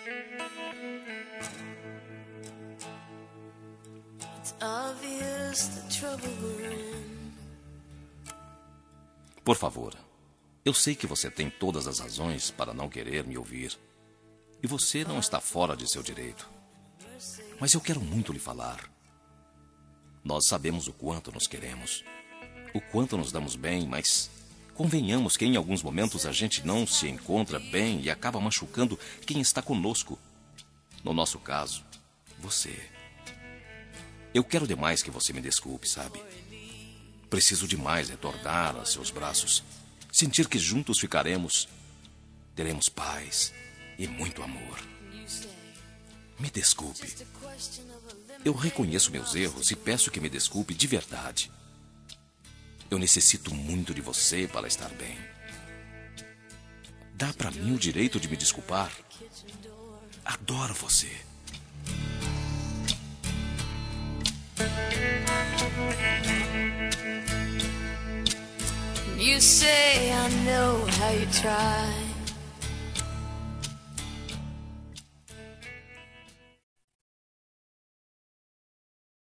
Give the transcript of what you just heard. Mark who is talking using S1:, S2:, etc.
S1: Por favor, eu sei que você tem todas as razões para não querer me ouvir. E você não está fora de seu direito. Mas eu quero muito lhe falar. Nós sabemos o quanto nos queremos, o quanto nos damos bem, mas convenhamos que em alguns momentos a gente não se encontra bem e acaba machucando quem está conosco. No nosso caso, você. Eu quero demais que você me desculpe, sabe? Preciso demais retornar a seus braços, sentir que juntos ficaremos, teremos paz e muito amor. Me desculpe. Eu reconheço meus erros e peço que me desculpe de verdade. Eu necessito muito de você para estar bem. Dá para mim o direito de me desculpar? Adoro você.
S2: You say I know how you try